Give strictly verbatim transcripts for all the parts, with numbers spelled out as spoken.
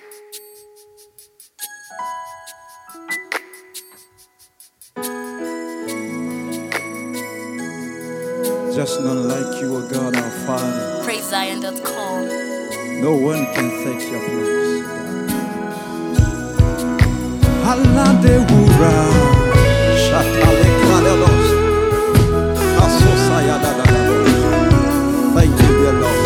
Just none like you, O God, our Father. praise zion dot com. No one can take your place. Aladewura, shatalekalelos, asosayadadadalos. Thank you, dear Lord.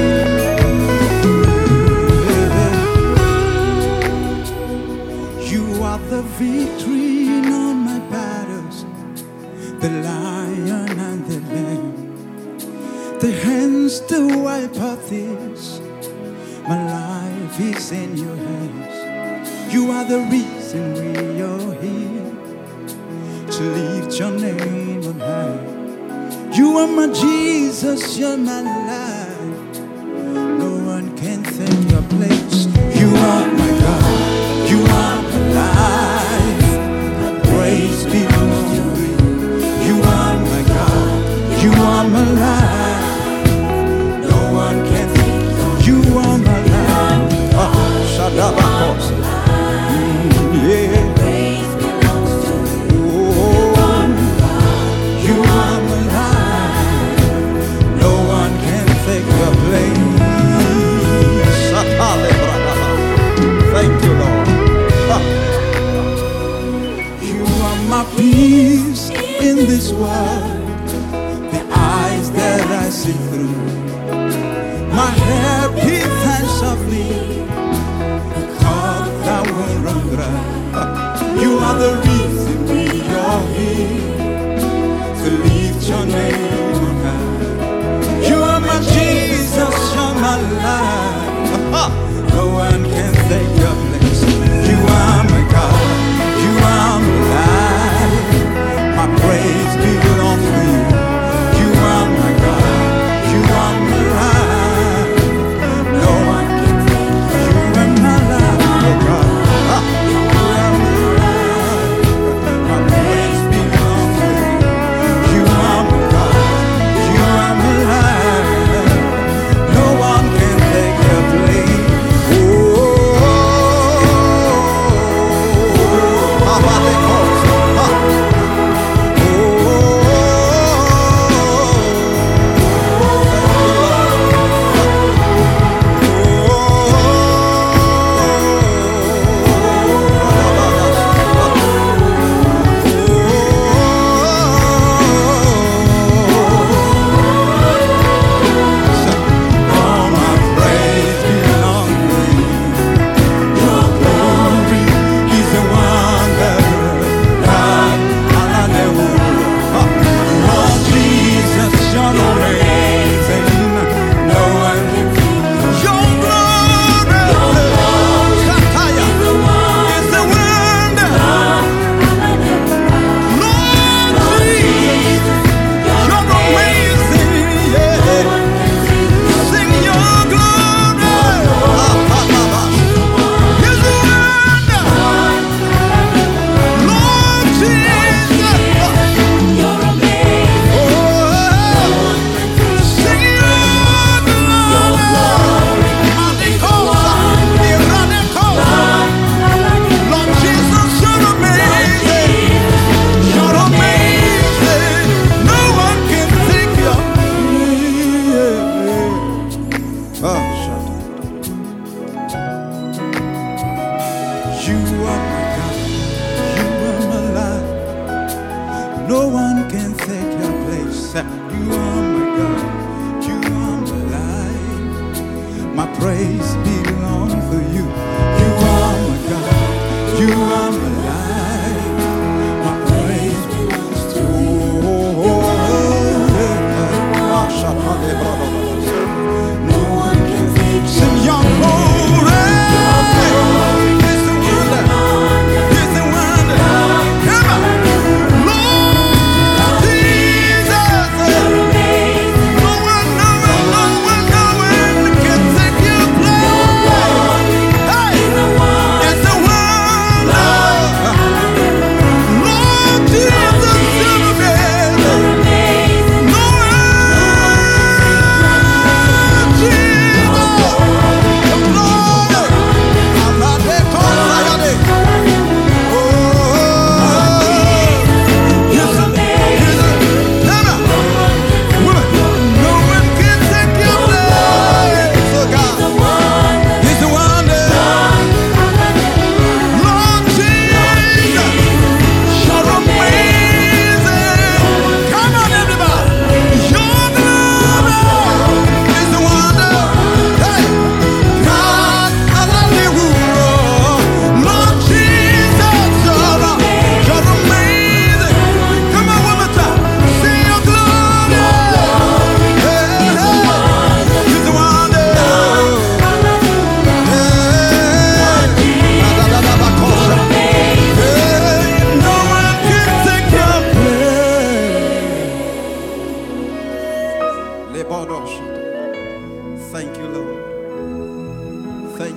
You are the victory in all my battles, the lion and the lamb, the hands to wipe out this. My life is in your hands. You are the reason we are here, to lift your name on high. You are my Jesus, you're my life. No one can take your place. You are my God, you are my life. Praise belongs to you. You are my God, you are my life. No one can take your place. You are my life. Ah, Shadabakos. Yeah. Praise belongs to you. Oh, you are my life. No one can take your place. Satale brother. Thank you, Lord. Ah. You are my peace in this world, the eyes that I see through, my happy hands of me, the cup that will run dry. You are the reason we are here, to lift your name on high. You are my Jesus, you're my life. No one can take your place. You are my God, you are my life. My praise belongs to you. You are my God, you are my life. No one can take you. You are my life, oh God. Ah, you are my life. My praise belongs to you. You are my God, you are my life. No one can take your place. Oh, Papa de Costa. Ah. All my praise belongs to you. Your glory is a wonder. God, hallelujah. Lord Jesus, you're amazing. No one can take your glory. Shataya is a wonder. Lord Jesus, you're amazing. Yeah. Sing your glory. Is a wonder. Lord Jesus, You're amazing. oh, sing your glory. Adikosa, Iradikosa. Lord Jesus, you're amazing. You're amazing. No one can take your place. Ah, shut up. You are my God. You are my life. No one can take your place. You are my God. You are my life. My praise belongs to you. You are my God. You are my life. My praise belongs to you. Oh, oh, yeah. Ah, shut up, eh, brother. No one can take Sing your glory. It's a wonder. It's a wonder. Come on. Lord Jesus. No one, no one, no one, no one can take your place. Hey, it's a wonder.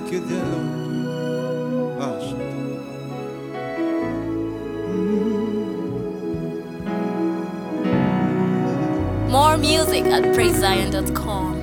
Thank you, dear Lord. Gosh. More music at praise zion dot com.